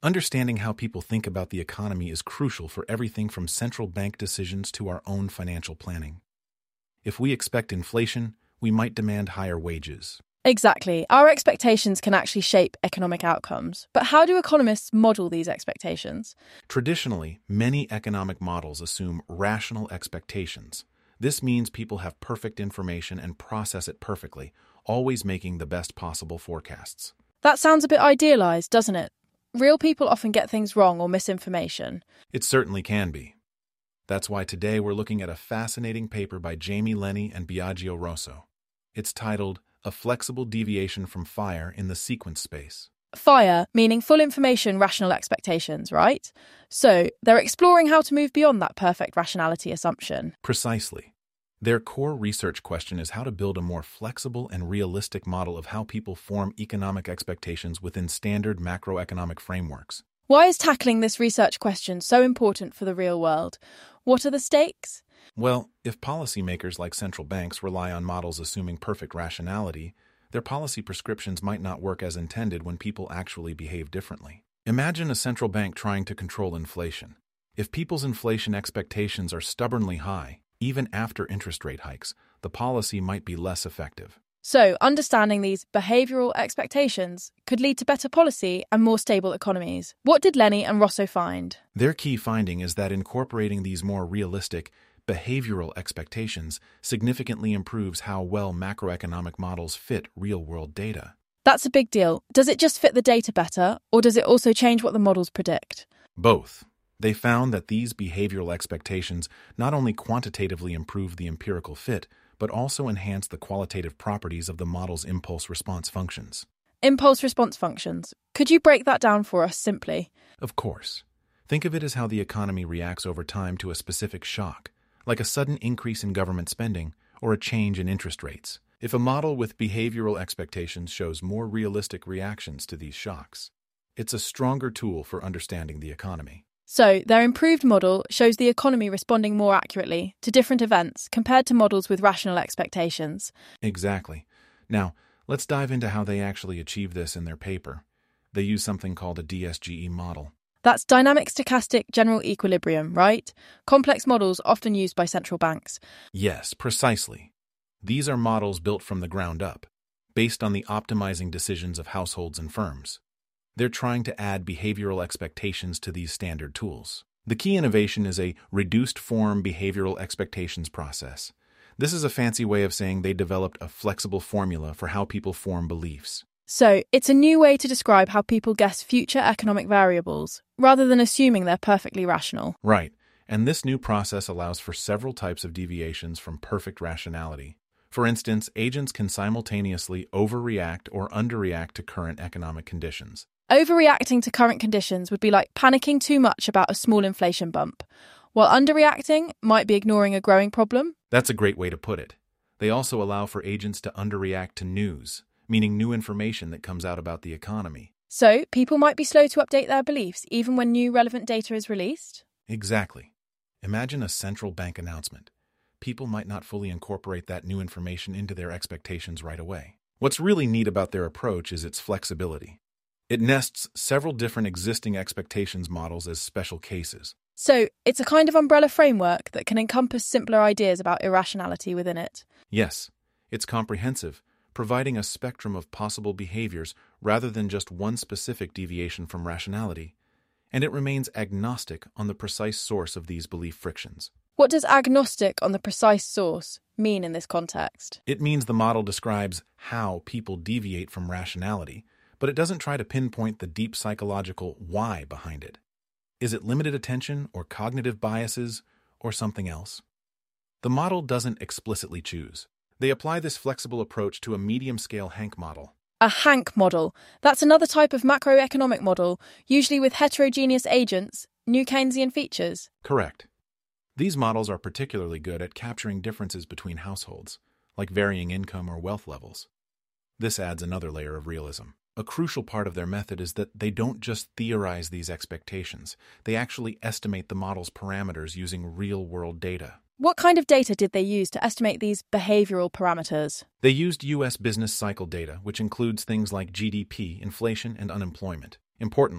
Understanding how people think about the economy is crucial for everything from central bank decisions to our own financial planning. If we expect inflation, we might demand higher wages. Exactly. Our expectations can actually shape economic outcomes. But how do economists model these expectations? Traditionally, many economic models assume rational expectations. This means people have perfect information and process it perfectly, always making the best possible forecasts. That sounds a bit idealized, doesn't it? Real people often get things wrong or misinformation. It certainly can be. That's why today we're looking at a fascinating paper by Jamie Lenny and Biagio Rosso. It's titled A Flexible Deviation from FIRE in the Sequence Space. FIRE, meaning full information, rational expectations, right? So, they're exploring how to move beyond that perfect rationality assumption. Precisely. Their core research question is how to build a more flexible and realistic model of how people form economic expectations within standard macroeconomic frameworks. Why is tackling this research question so important for the real world? What are the stakes? Well, if policymakers like central banks rely on models assuming perfect rationality, their policy prescriptions might not work as intended when people actually behave differently. Imagine a central bank trying to control inflation. If people's inflation expectations are stubbornly high, even after interest rate hikes, the policy might be less effective. So, understanding these behavioural expectations could lead to better policy and more stable economies. What did Lenny and Rosso find? Their key finding is that incorporating these more realistic, behavioral expectations significantly improves how well macroeconomic models fit real-world data. That's a big deal. Does it just fit the data better, or does it also change what the models predict? Both. They found that these behavioral expectations not only quantitatively improve the empirical fit, but also enhance the qualitative properties of the model's impulse response functions. Impulse response functions. Could you break that down for us simply? Of course. Think of it as how the economy reacts over time to a specific shock, like a sudden increase in government spending or a change in interest rates. If a model with behavioral expectations shows more realistic reactions to these shocks, it's a stronger tool for understanding the economy. So, their improved model shows the economy responding more accurately to different events compared to models with rational expectations. Exactly. Now, let's dive into how they actually achieve this in their paper. They use something called a DSGE model. That's Dynamic Stochastic General Equilibrium, right? Complex models often used by central banks. Yes, precisely. These are models built from the ground up, based on the optimizing decisions of households and firms. They're trying to add behavioral expectations to these standard tools. The key innovation is a reduced-form behavioral expectations process. This is a fancy way of saying they developed a flexible formula for how people form beliefs. So, it's a new way to describe how people guess future economic variables, rather than assuming they're perfectly rational. Right, and this new process allows for several types of deviations from perfect rationality. For instance, agents can simultaneously overreact or underreact to current economic conditions. Overreacting to current conditions would be like panicking too much about a small inflation bump, while underreacting might be ignoring a growing problem. That's a great way to put it. They also allow for agents to underreact to news, meaning new information that comes out about the economy. So, people might be slow to update their beliefs even when new relevant data is released? Exactly. Imagine a central bank announcement. People might not fully incorporate that new information into their expectations right away. What's really neat about their approach is its flexibility. It nests several different existing expectations models as special cases. So, it's a kind of umbrella framework that can encompass simpler ideas about irrationality within it. Yes, it's comprehensive, providing a spectrum of possible behaviors rather than just one specific deviation from rationality. And it remains agnostic on the precise source of these belief frictions. What does agnostic on the precise source mean in this context? It means the model describes how people deviate from rationality, but it doesn't try to pinpoint the deep psychological why behind it. Is it limited attention or cognitive biases or something else? The model doesn't explicitly choose. They apply this flexible approach to a medium-scale Hank model. A Hank model. That's another type of macroeconomic model, usually with heterogeneous agents, new Keynesian features. Correct. These models are particularly good at capturing differences between households, like varying income or wealth levels. This adds another layer of realism. A crucial part of their method is that they don't just theorize these expectations. They actually estimate the model's parameters using real-world data. What kind of data did they use to estimate these behavioral parameters? They used U.S. business cycle data, which includes things like GDP, inflation, and unemployment. Importantly,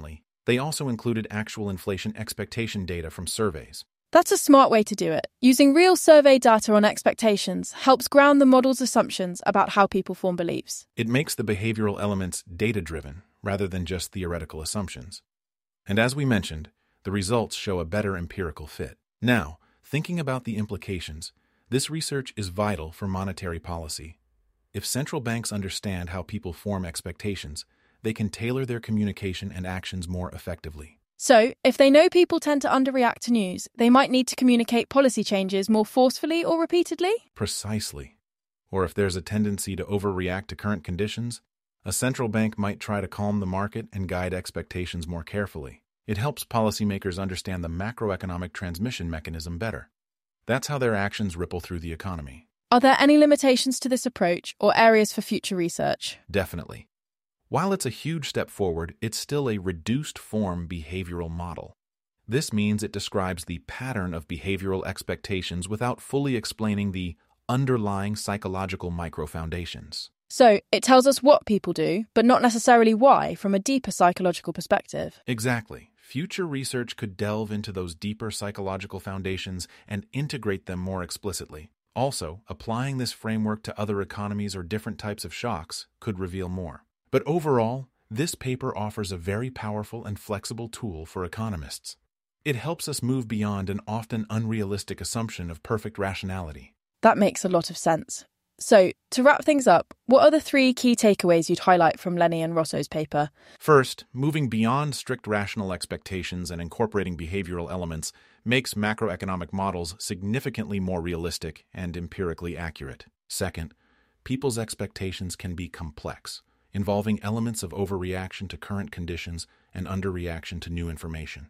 They also included actual inflation expectation data from surveys. That's a smart way to do it. Using real survey data on expectations helps ground the model's assumptions about how people form beliefs. It makes the behavioral elements data-driven rather than just theoretical assumptions. And as we mentioned, the results show a better empirical fit. Now, thinking about the implications, this research is vital for monetary policy. If central banks understand how people form expectations, they can tailor their communication and actions more effectively. So, if they know people tend to underreact to news, they might need to communicate policy changes more forcefully or repeatedly? Precisely. Or if there's a tendency to overreact to current conditions, a central bank might try to calm the market and guide expectations more carefully. It helps policymakers understand the macroeconomic transmission mechanism better. That's how their actions ripple through the economy. Are there any limitations to this approach or areas for future research? Definitely. While it's a huge step forward, it's still a reduced-form behavioral model. This means it describes the pattern of behavioral expectations without fully explaining the underlying psychological micro-foundations. So, it tells us what people do, but not necessarily why, from a deeper psychological perspective. Exactly. Future research could delve into those deeper psychological foundations and integrate them more explicitly. Also, applying this framework to other economies or different types of shocks could reveal more. But overall, this paper offers a very powerful and flexible tool for economists. It helps us move beyond an often unrealistic assumption of perfect rationality. That makes a lot of sense. So, to wrap things up, what are the 3 key takeaways you'd highlight from Lenny and Rosso's paper? First, moving beyond strict rational expectations and incorporating behavioral elements makes macroeconomic models significantly more realistic and empirically accurate. Second, people's expectations can be complex, involving elements of overreaction to current conditions and underreaction to new information.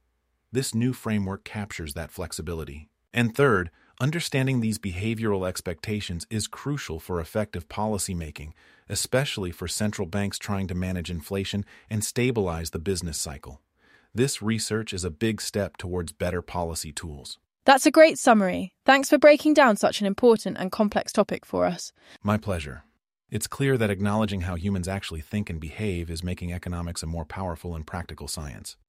This new framework captures that flexibility. And third, understanding these behavioral expectations is crucial for effective policymaking, especially for central banks trying to manage inflation and stabilize the business cycle. This research is a big step towards better policy tools. That's a great summary. Thanks for breaking down such an important and complex topic for us. My pleasure. It's clear that acknowledging how humans actually think and behave is making economics a more powerful and practical science.